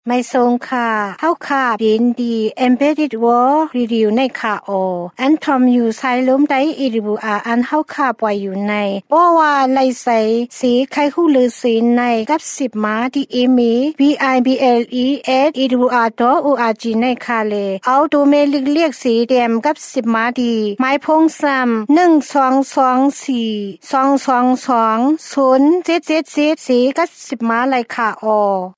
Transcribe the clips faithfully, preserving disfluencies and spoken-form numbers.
ไม่ทรงค่ะเฮาค่ะยินดี Embedded World Review ในค่ะโออันทอมอยู่ไซลมได้อีริบูอาอันเฮาค่ะปล่อยอยู่ในบ่ว่าไลใสสีไข่ฮู้ลือสีในกับสิบมาที่อีมี บี ไอ บี แอล อี เอส อี ดับเบิลยู อาร์ ดอท โอ อาร์ จี ในค่ะเลเอาดูเมลิกเรียกสีแดงกับสิบมาดีไม้พงซ้ำหนึ่ง สอง สอง สี่ สอง สอง สอง ศูนย์ เจ็ด เจ็ด เจ็ดสีกับสิบมาเลยค่ะโอ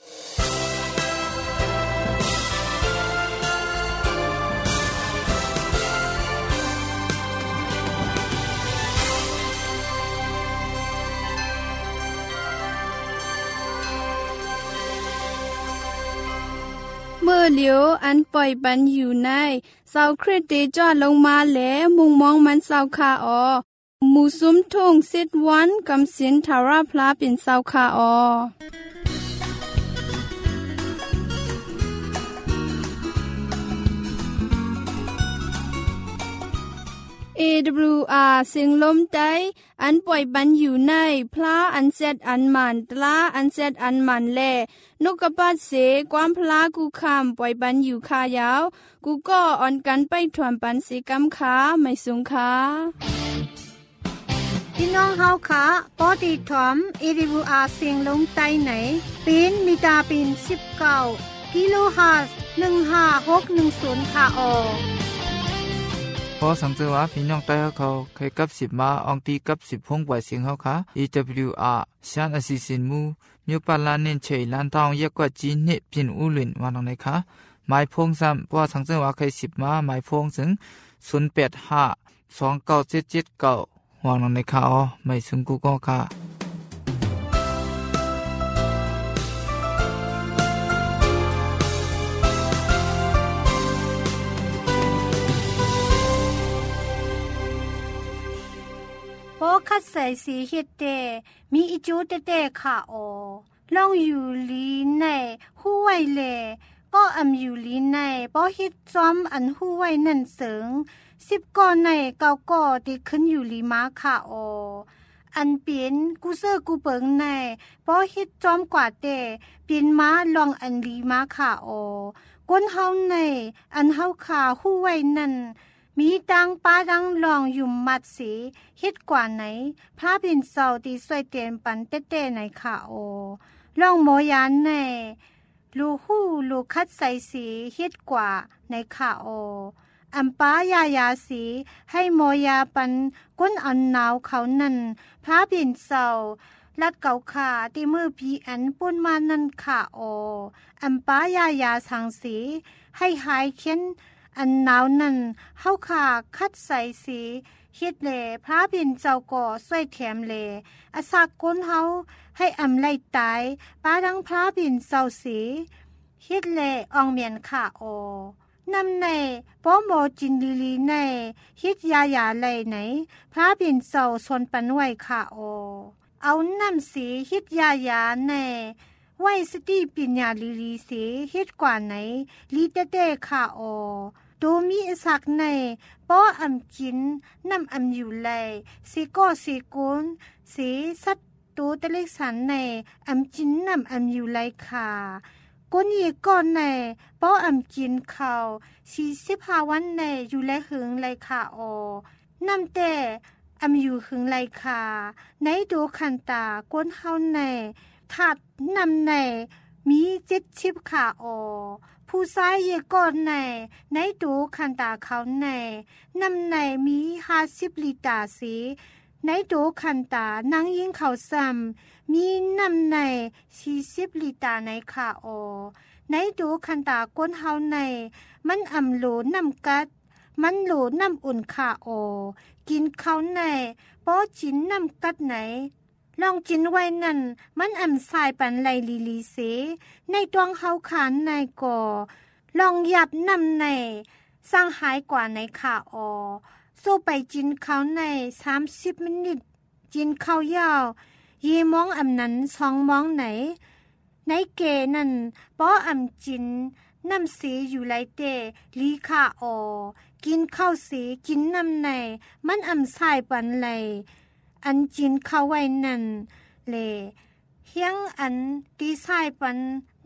เมื่อเหลียวอันปล่อยปันอยู่ในเสาคริสเตจอดลงมาแล้วมุงมองมันเสาคาออหมู่ซุ้มทุ่งสิดวันกำสินทาราพลาเป็นเสาคาออเอ ดับเบิลยู อาร์ เสียงลมใจอันปล่อยบันอยู่ในพลาอันเซดอันมันตลาอันเซดอันมันแลนกกระปาดเสความพลากูคำปล่อยบันอยู่คายาวกูก็อ่อนกันไปถวนปันสีกำขาไม่สูงขาพี่น้องเฮาค่ะปอดีถอม เอ ดับเบิลยู อาร์ เสียงลมใต้ไหนปีนมีตาปีนสิบเก้ากิโลเฮิรตซ์หนึ่งห้าหกหนึ่งศูนย์ค่ะออพอสังเกตว่าพี่น้องใต้เขาเคยกับสิบมาอองตีกับสิบพงปล่อยเสียงเขาค่ะ เอ ดับเบิลยู อาร์ ชันอสิสินมูมิวปาลานินเฉยลันทองเยกกว่าจีนเนปินอูลินวันตรงไหนคะหมายพงซ้ำพอสังเกตว่าเคยสิบมาหมายพงถึงศูนย์แปดห้าสองเก้าเจ็ดเจ็ดเก้าวันตรงไหนคะอ๋อไม่ซึ่งกูก็ค่ะพอคัดใส่สีเฮ็ดแต่มีอิจูแต่แต่ค่ะออลองอยู่ลีในหู้ไว้แลก็อำอยู่ลีในบ่เฮ็ดซ้อมอันหู้ไว้นั่นเสิงสิบก่อในเก้าก่อที่ขึ้นอยู่ลีมาค่ะอออันเป็นกูเซอร์กูเปิงในบ่เฮ็ดจอมกว่าแต่เป็นม้าลองอันลีมาค่ะออก้นเฮาในอันเฮาขาหู้ไว้นั่นมีดังป้าดังลองยุ่มมัดสีเฮ็ดกว่าไหนพระบินเศร้าที่สวยเตียนปันเต้ๆในค่ะโอลองโมยานในลูหู้ลูคัดใส่สีเฮ็ดกว่าในค่ะโออัมป้ายายาสีให้โมยาปันก้นอันหนาวเขานั่นพระบินเศร้าลัดเก่าขาที่มือพีอันปุ่นมานั่นค่ะโออัมป้ายายาสังสีให้หายเข็นอันหนาวนั่นเฮาขาคัดใส่สีเฮ็ดแลพระบินเจ้าก่อสวยแถมแลอาสากก้นเฮาให้อำไล่ตายป้าดังพระบินเจ้าสีเฮ็ดแลอองเมียนค่ะโอนำในป้อหมอจินลีลีในเฮ็ดยายาไหลไหนพระบินเจ้าสนปันไว้ค่ะโอเอาน้ำสีเฮ็ดยายาในไว้สติปัญญาลีลีสีเฮ็ดกว่าไหนลีเต้ๆค่ะโอตูมีอสักในป้ออำกินน้ำอำอยู่ไหลสีก็สีกุนสีสัตตูตะเล็กสันในอำกินน้ำอำอยู่ไหลค่ะก้นเยก่อนในป้ออำกินข้าวสี่สิบห้าวันในอยู่ไหลหึงไหลค่ะโอน้ำแต่อำอยู่หึงไหลค่ะในดูคันตาก้นเฮาในถัดนำในมีเจ็ดชิบขาออผู้ซ้ายเยก่อนในในดูคันตาเขาในนำในมีห้าสิบลิตาสีในดูคันตานั่งยิงเขาซ้ำมีนำในสี่สิบลิตาในขาออในดูคันตาก้นเฮาในมันอำโหลนำกัดมันโหลนำอุ่นขาออกินเขาในป้อจินนำกัดไหนลองจินไว้นั่นมันอำสายปันไหลลีลีเสในตวงเฮาขานในก่อลองหยับนำในสร้างหายกว่าในขาออสู้ไปจินเขาในสามสิบมินิตจินเขายาวเยมองอำนั้นสองมองไหนในเกนั่นป้ออำจินน้ำสีอยู่ไหลเตลีขาออกินข้าวสีกินน้ำในมันอำสายปันไหลอันจินเข้าไว้นั่นเลเฮียงอันตีสายปัน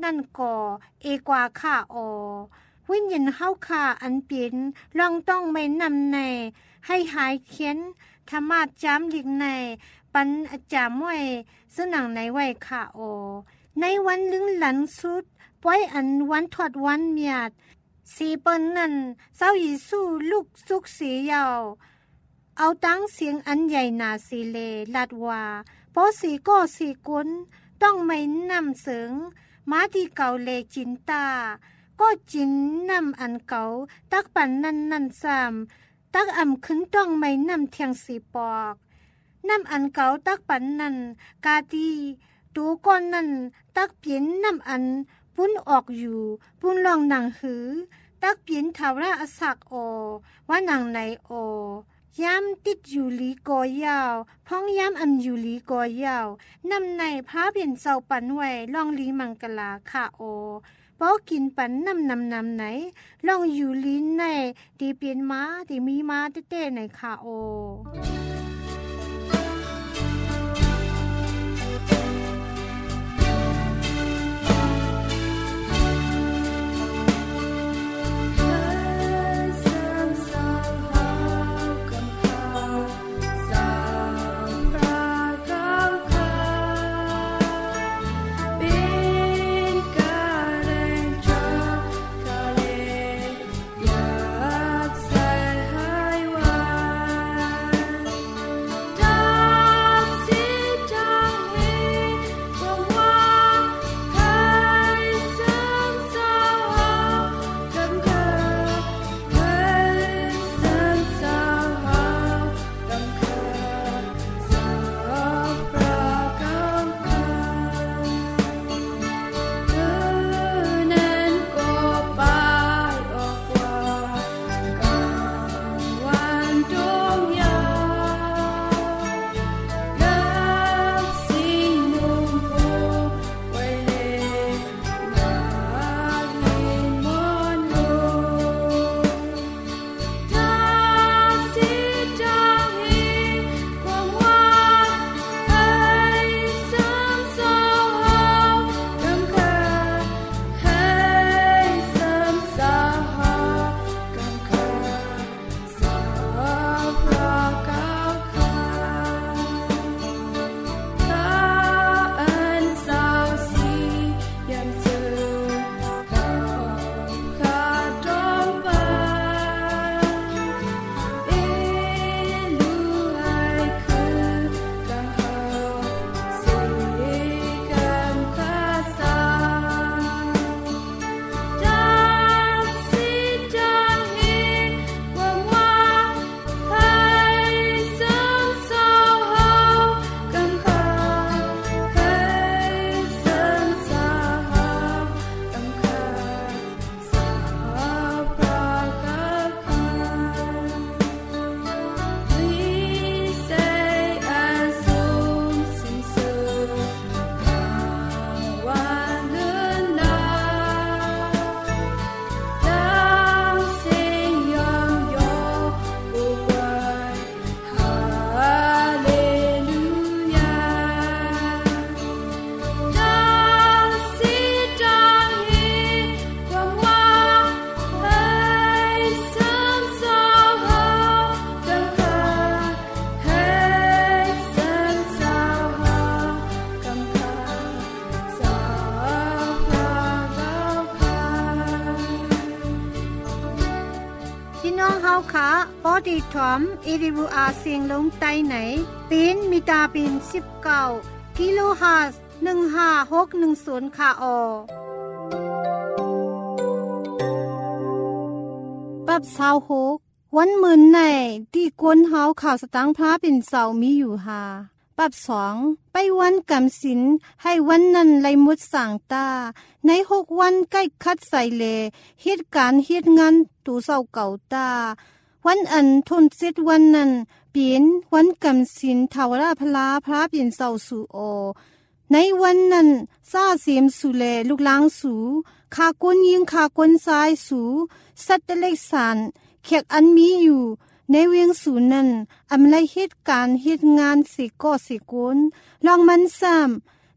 นั่นก่อเอกว่าข้าออวิญญาณเฮาข้าอันเป็นลองต้องไม่นำในให้หายเขียนธรรมาจามลิกในปันอาจามไว้สนังในไว้ข้าออในวันลึงหลันสุดป้อยอันวันทอดวันเมียดสีเปิ้นนั่นเศร้าอีสู้ลูกสุกสียาวเอาตั้งเสียงอันใหญ่นาสีเลลัดว่าพอสีก็สีกุนต้องไม่นำเสริงมาที่เก่าเลจินตาก็จินนำอันเก่าตักปันนั่นนั่นซ้ำตักอ่ำขึ้นต้องไม่นำเทียงสีปอกนำอันเก่าตักปันนั่นกาตีตูก้อนนั่นตักเปลี่ยนนำอันปุ้นออกอยู่ปุ้นลองหนังหือตักเปลี่ยนทาวราอสักโอว่าหนังไหนโอยามติดอยู่ลีกอยาวพ้องยามอันอยู่ลีกอยาวนำในพระเปลี่ยนเสาปันไว้ลองลีมังกลาค่ะโอพอกินปันนำนำนำไหนลองอยู่ลีในดีเปลี่ยนม้าดีมีม้าเต้ๆในค่ะโอพอดีถอม เอ ดี ดับเบิลยู อาร์ เสียงลงใต้ไหนเป็นมิตาเป็นสิบเก้ากิโลเฮิรตซ์หนึ่งห้าหกหนึ่งศูนย์ค่ะออปับเศร้าหกวันหมื่นในที่กวนเฮาข่าวสตังพระเป็นเสามีอยู่หาปับสองไปวันกำสินให้วันนั้นไลมุดสั่งตาในหกวันใกล้คัดใส่เลเหตุการณ์เหตุงานตูเศร้าเก่าตาวันอันทนเสร็จวันนั้นเปลี่ยนวันกำสินทาวราพลาพระเปลี่ยนเศร้าสู่โอในวันนั้นซาเสียมสุเลลูกล้างสูขากวนยิงขากวนซ้ายสูสัตว์เล็กสานเขกอันมีอยู่ในเวียงสูนั้น อำไลเหตุการณ์เหตุงานสิก็สิกุนลองมันซ้ำ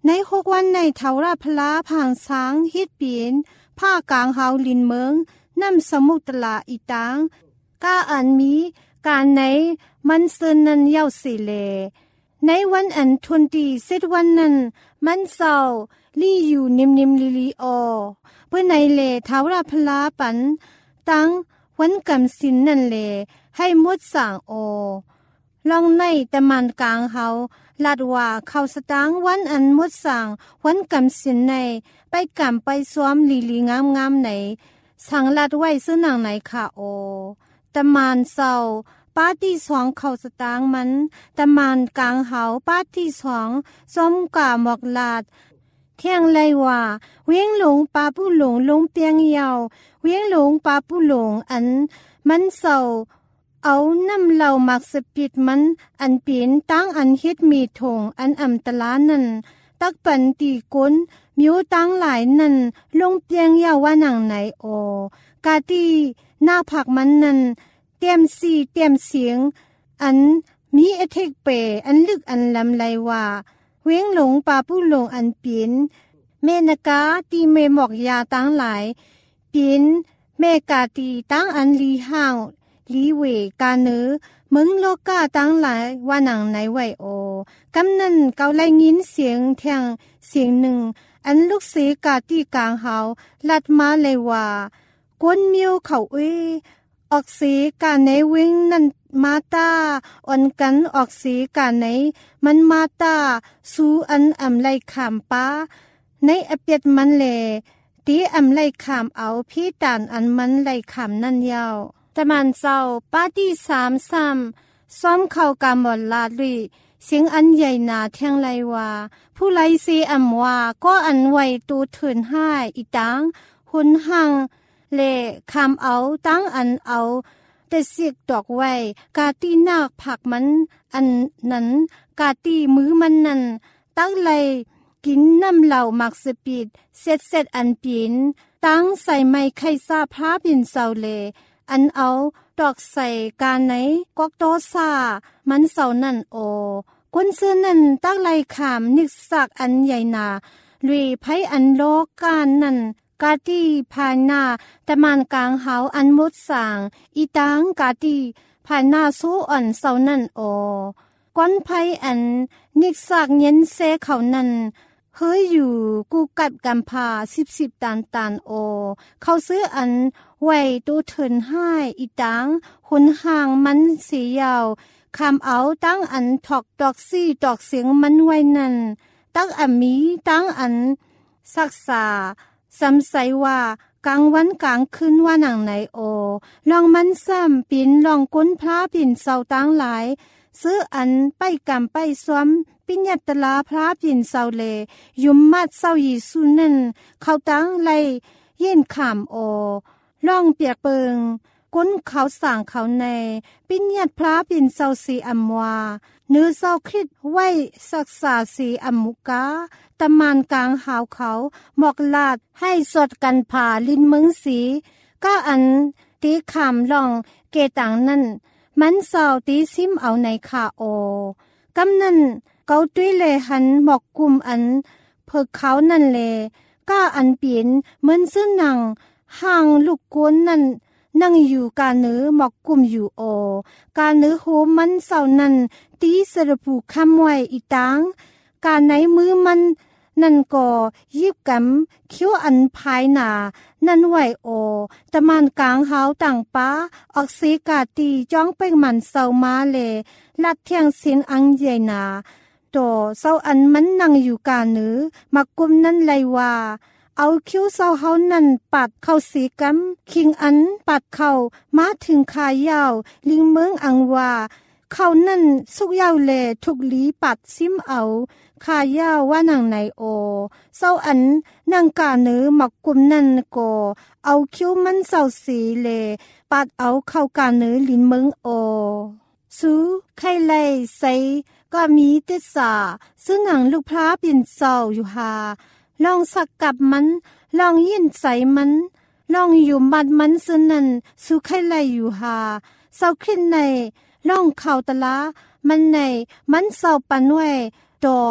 ในหกวันในเทาราพลาผ่างช้างฮิตปีนผ้ากลางเฮาลินเมืองน้ำสมุทรลาอีตังก้าอันมีการในมันเซินนันเย้าสิเลในวันอันทวนตีเซตวันนั้นมันเศร้าลี่อยู่นิมนิมลิลีออเพื่อในเลเทาราพลาปันตังวันกำสินนั่นเลให้มดสั่งโอลองในตะมันกลางเฮาลาดว่าเขาสตางวันอันมดสั่งวันกำสินในไปกำไปซ้อมลีลีงามงามไหนสั่งลาดไว้ซื้อนางไหนค่ะโอตะมันเศร้าป้าที่สองเขาสตางมันตะมันกลางเฮาป้าที่สองซ้อมกาหมอกลาดเที่ยงไรว่าเวียงหลงปาผู้หลงลงเปียงยาวเวียงหลงปาผู้หลงอันมันเศร้าเอาน้ำเหล่ามักสปิดมันอันเปลี่ยนตั้งอันเฮ็ดมีถงอันอ่ำตะลานั่นตักปันตีก้นมิวตั้งหลายนั่นลงเปียงยาวว่าหนังไหนโอกาตีหน้าผักมันนั่นเตรียมสีเตรียมเสียงอันมีเอเทกเปอันลึกอันลำไรว่าเวียงหลงปาผู้หลงอันเปลี่ยนเมนกาตีเมหมอกยาตั้งหลายเปลี่ยนเมกาตีตั้งอันลีห้างลีเวกาเนอเมืองโลกาตั้งหลายว่าหนังไหนไหวโอกำนั้นเกาไลยินเสียงแทงเสียงหนึ่งอันลูกเสกาตีกลางเฮาลัดมาเลยว่ากวนมิวเขาเอออกเสกาในเวงนั่นมาตาอ่อนกันออกเสกาในมันมาตาสู้อันอ่ำไลขามป้าในอเปียดมันแลตีอ่ำไลขามเอาพี่ตานอันมันไลขามนั่นยาวตะมันเศร้าป้าที่สามซ้ำซ้อมเข้ากำบอลลาดลีเสียงอันใหญ่หนาแทงไรว่าผู้ไลเซอ่ำว่าก็อันไวตูเถินห้าอีตังหุนหังเล่คำเอาตั้งอันเอาแต่เสียกดอกไว้กาตีนาคผักมันอันนั้นกาตีมือมันนั่นตั้งไลกินน้ำเหล่ามักสปีดเสร็จเสร็จอันปีนตั้งใส่ไม้ไข่ซาพระบินเศร้าเลอันเอาดอกใส่กาไหนกอกโตซามันเศร้านั่นโอกุนซื้อนั่นตั้งไลขามนิกสักอันใหญ่นาลุยไผอันโลกานนั่นกาตีผ่านหน้าตะมันกลางเฮาอันมดสางอีตังกาตีผ่านหน้าสู้อ่อนเศร้านั่นโอก้อนไผอันนิกสักเย็นเซเขานั่นเฮ้ยอยู่กูกัดกำพาสิบสิบตานตานโอเขาซื้ออันไว้ตูเถินห้าอีตังหุนห่างมันเสียยาวคำเอาตั้งอันถอกดอกซี่ดอกเสียงมันไว้นั่นตั้งอันมีตั้งอันศักษาสำใสว่ากลางวันกลางคืนว่าหนังไหนโอลองมันซ้ำปิ่นลองก้นพระปิ่นเศร้าตั้งหลายซื้ออันไปกำไปซ้อมปิญญาตลาพระปิ่นเศร้าเลยุมมัดเศร้ายีสุนั่นเขาตั้งไลเย็นขามโอล่องเปียกเปิงก้นเขาสั่งเขาในปิญญาตพระปิ่นเศร้าสีอัมวาเนื้อเศร้าคริดไว้ศักษาสีอัมมุกาตะมานกลางหาวเขาหมอกลาดให้สดกันผ่าลินเมืองสีก้าอันตีขามล่องเกตังนั่นมันเศร้าตีซิมเอาในคาโอกำนั่นเกาตุ้ยเลหันหมอกกุมอันเพิกเขานั่นเลก้าอันเปลี่ยนเหมือนซื้อหนังห่างลูกกวนนั่นนั่งอยู่กาเนื้อหมอกกุมอยู่โอกาเนื้อโหมันเศร้านั่นตีสระผูคำไว้อีตังกาไหนมือมันนั่นก็ยิบกำคิ้วอันภายหนานั่นไหวโอตะมันกลางเฮาต่างป้าออกเสกาตีจ้องไปมันเศร้ามาเลลัดเทียงเสียนอังใหญ่นาโตเศร้าอันมันนั่งอยู่กาเนื้อมักกุมนั่นไลว่าเอาคิ้วเศร้าเฮานั่นปัดเข้าสีกำคิงอันปัดเข้ามาถึงขายาวลิงเมืองอังว่าเขานั่นสุกยาวเลทุกลีปัดซิมเอาขายาวว่าหนังไหนโอเศร้าอันนางกาเนื้อหมักกุมนั่นก็เอาคิ้วมันเศร้าสีเลปัดเอาเข้ากาเนื้อลินเมืองโอสู้ไข่ไลใสก็มีเตสาซึ่งหนังลูกพระปิ่นเศร้าอยู่หาลองสักกับมันลองยินใส่มันลองอยู่มัดมันซึ่งนั้นสู้ไข่ไลอยู่หาเศร้าขึ้นในล่องเข่าตะละมันในมันเศร้าปันไว้ดอ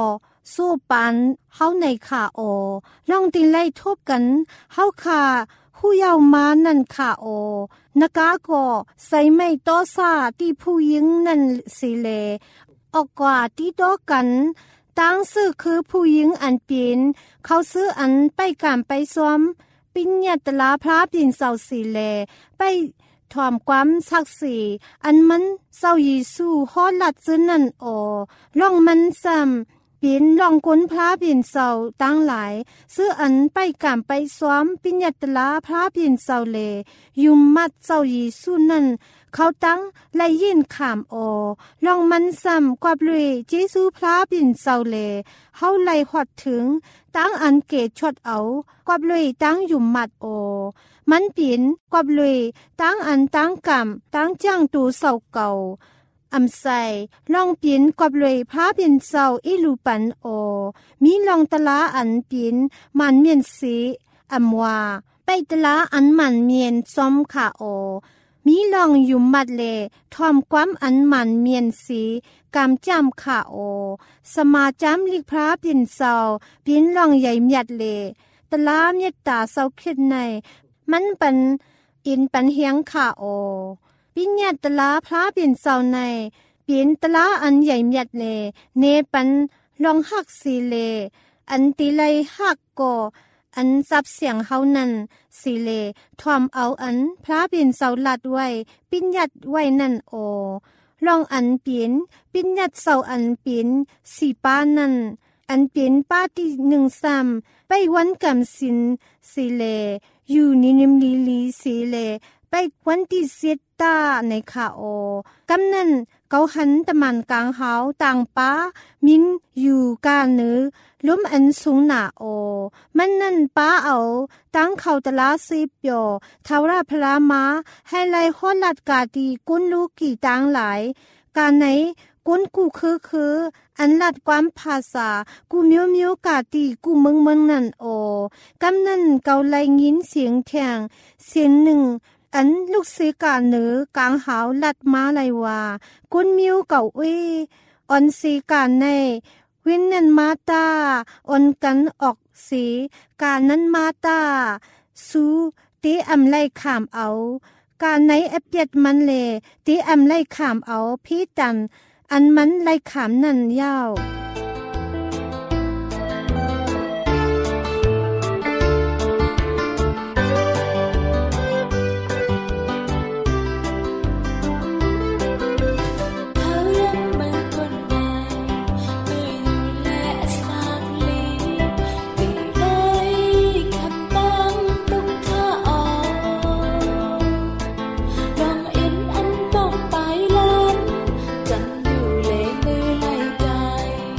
สู้ปันเฮาในค่ะโอลองติไล่ทบกันเฮาค่ะผู้เยาวมานั่นค่ะโอนกาก็ใส่ไม่ต้อซาที่ผู้หญิงนั่นสิเลออกกว่าที่ต้อกันตั้งซื้อคือผู้หญิงอันเปลี่ยนเขาซื้ออันไปการไปซ้อมปิญญาตลาพระปิ่นเศร้าสิเลไปถ่อมความศักดิ์ศรีอันมันเศร้าเยซูฮอดลัดซื้อนั่นโอล่องมันซ้ำปินลองก้นพระปิ่นเศร้าตั้งหลายซื้ออันไปการไปซ้อมปิญญาตลาพระปิ่นเศร้าเลยุมมัดเศร้าเยซูนั่นเขาตั้งไล่ยินขามโอลองมันซ้ำกว่าเลยเจซูพระปิ่นเศร้าเลเฮาไล่ฮอดถึงตั้งอันเกตชดเอากว่าเลยตั้งยุมมัดโอมันปิ่นกว่าเลยตั้งอันตั้งกำตั้งจ้างตูเศร้าเก่าอำใส่ลองปิ่นกว่าเลยพระปิ่นเศร้าอีลูปันโอมีลองตะลาอันปิ่นมันเมียนสีอำว่าไปตะลาอันมันเมียนซ้อมค่ะโอมีลองยุมมัดเลทอมความอันมันเมียนสีกำจำค่ะโอสมาจำลิกพระปิ่นเศร้าปิ่นลองใหญ่เมียดเลตะลาเมียตตาเศร้าคิดในมันเป็นอินปันเฮียงค่ะโอปิญญาตลาพระปิ่นเศร้าในปิ่นตลาอันใหญ่เมียดเลเนปันลองหักสีเลอันติไลหักก่ออันซับเสียงเฮานั่นสีเลทอมเอาอันพระปิ่นเศร้าลัดไว้ปิญญาตไว้นั่นโอลองอันปิ่นปิญญาตเศร้าอันปิ่นสีป้านั่นอันปิ่นป้าที่หนึ่งซ้ำไปวันกำสินสีเลอยู่นินิมลีลีสีเลไปวันที่เสียตาในขาโอกำนั้นเขาหันตะมันกลางเฮาต่างป้ามินอยู่กาเนือล้มอันสูงหนาโอมันนั่นป้าเอาตั้งเขาตะลาซีเปียวทาวราพลามาให้ไล่ฮอดลัดกาดีกุนลูกกี่ต่างหลายการไหนกุนกูคือคืออันลัดความภาษากูมิวมิวกาตีกูเมืองเมืองนั่นโอกำนั้นเกาไล่ยินเสียงแทงเสียงหนึ่งอันลูกเสกาเหนือกลางหาวลัดมาไลว่ากุนมิวเก่าเอออนเสกาในวินนันมาตาออนกันออกเสกานั้นมาตาสูเตอำไล่ขามเอาการในอเปียดมันเลเตอำไล่ขามเอาพี่ตันอันมันไล่ขามนั่นยาวจันอยู่เลมือไล่ใจ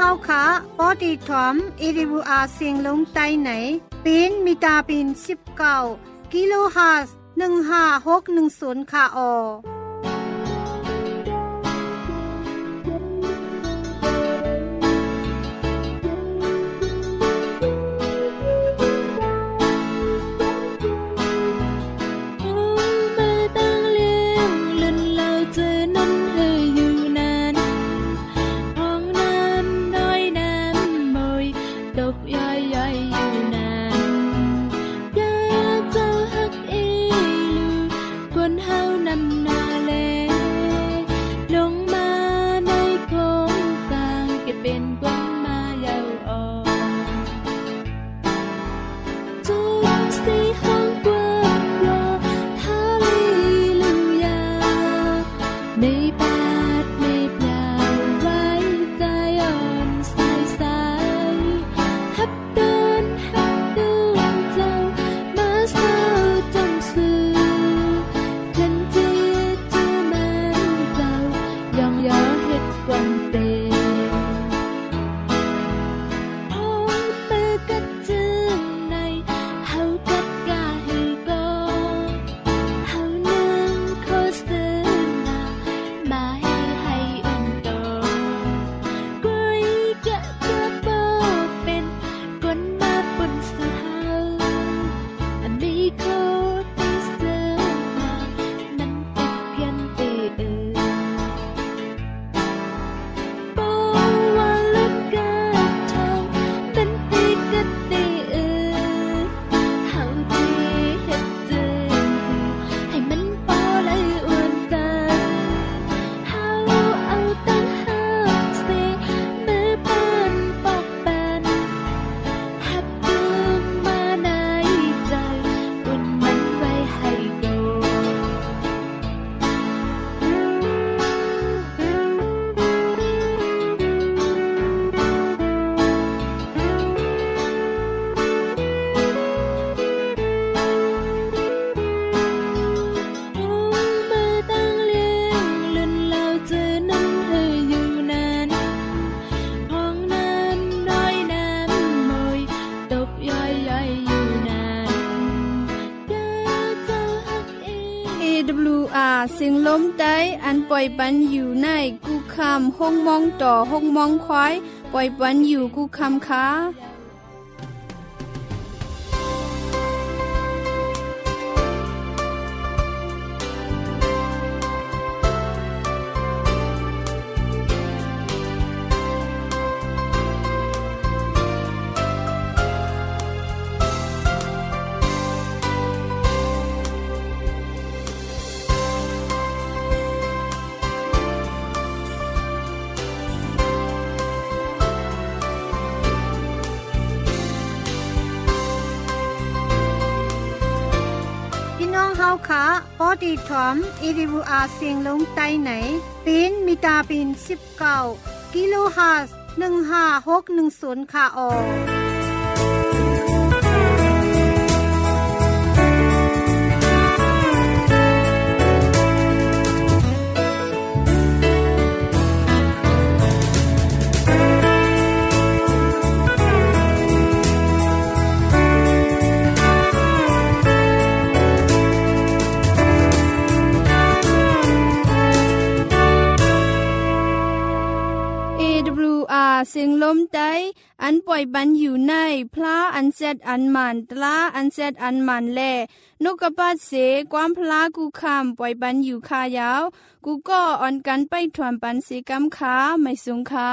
ค่ะปอดีถอม เอ ดับเบิลยู อาร์ เสียงลมใต้ไหนเป็นมิตาเป็นสิบเก้ากิโลเฮิรตซ์หนึ่งห้าหกหนึ่งศูนย์ค่ะออเสียงลมใต้อันปล่อยปันอยู่ในกูคำห้องมองต่อห้องมองควายปล่อยปันอยู่กูคำค้าเฮาค่ะปอดีถอม เอ ดับเบิลยู อาร์ เสียงลมใต้ไหนเป็นมิตาเป็นสิบเก้ากิโลเฮิรตซ์หนึ่งห้าหกหนึ่งศูนย์ค่ะออเสียงลมใต้อันปล่อยบันอยู่ในพระอันเซดอันมันตลาอันเซดอันมันแลนกกระปาเสความพลากูคำปล่อยบันอยู่คายาวกูก็อ่อนกันไปถวนปันสีกำขาไม่สูงขา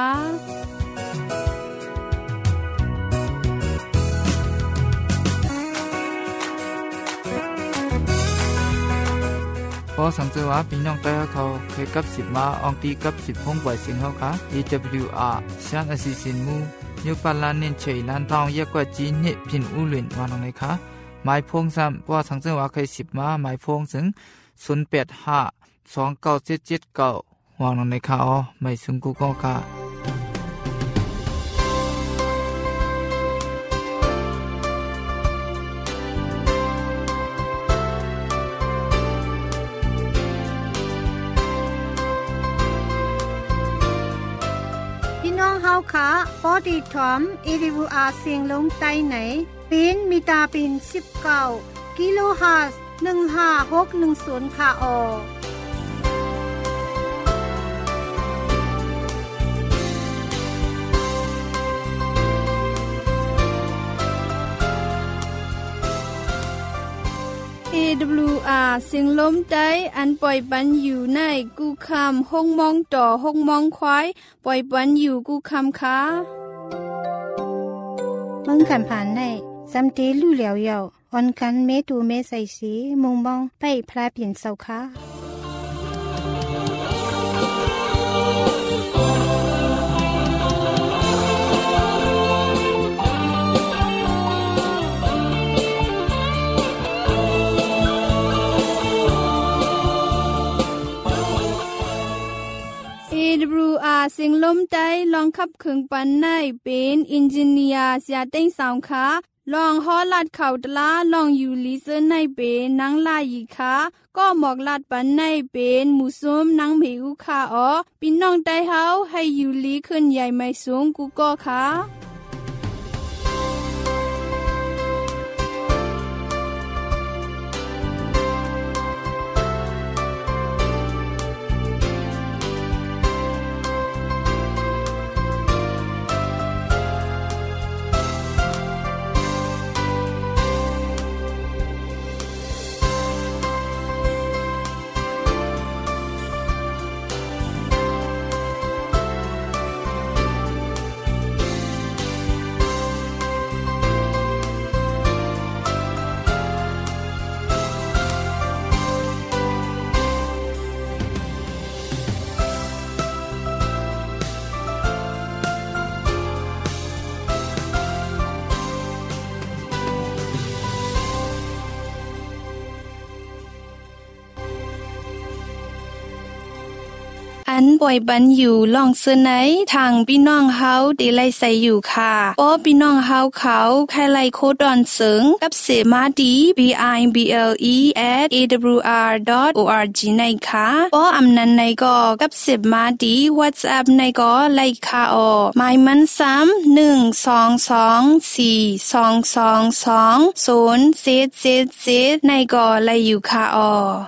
พอสังเกตว่าพี่น้องแต่เขาเคยกับสิบมาอองตีกับสิบพงไว้เสียงเขาค่ะ เอ ดับเบิลยู อาร์ ชานอสิสินมูยกปาลานินเฉยลันทองเยกว่าจีนิพินอุลินวานองเลยค่ะหมายพงซ้ำพอสังเกตว่าเคยสิบมาหมายพงถึงศูนย์แปดห้าสองเก้าเจ็ดเจ็ดเก้าวางลงในค่ะอ๋อไม่สูงกูก็ค่ะพี่น้องเฮาค่ะปอดีถอม เอ ดับเบิลยู อาร์ เสียงลมใต้ไหนเป็นมีตาเป็นสิบเก้ากิโลเฮิรตซ์หนึ่งห้าหกหนึ่งศูนย์ค่ะออเอ ดับเบิลยู อาร์ เสียงลมใต้อันปล่อยปันอยู่ในกูคำห้องมองต่อห้องมองควายปล่อยปันอยู่กูคำค่ะมึงกันผ่านในซัมเตลู่เหลียวเยาออนกันเมตูเมใส่สีมุงมองไปพลาเปลี่ยนเสาค่ะเอ ดับเบิลยู อาร์ เสียงลมใต้ลองขับเครื่องปันในเป็นอินจิเนียร์เสียเต้งสาวค่ะลองฮอลัดเข่าตลาลองอยู่ลิเซอร์ในเป็นนางลายีค่ะก็หมอกลัดปันในเป็นหมูส้มนางเมอุค่ะอ๋อพี่น้องใต้เฮาให้อยู่ลีขึ้นใหญ่ไม่สูงกูก็ค่ะอันป่วยบันอยู่ลองเสนอทางพี่น้องเฮาได้ไล่ใส่อยู่ค่ะป้อพี่น้องเฮาเขาใครไล่โคดอนเสิงกับเสมาดี บี ไอ บี แอล อี แอท เอ ดับเบิลยู อาร์ ดอท โอ อาร์ จี ในค่ะป้ออำนันในก็กับเสมาดี WhatsApp ในก็ไล่ค่ะออหมายมันซ้ำหนึ่ง สอง สอง สี่ สอง สอง สอง ศูนย์ เจ็ด เจ็ด เจ็ดในก็ไล่อยู่ค่ะออ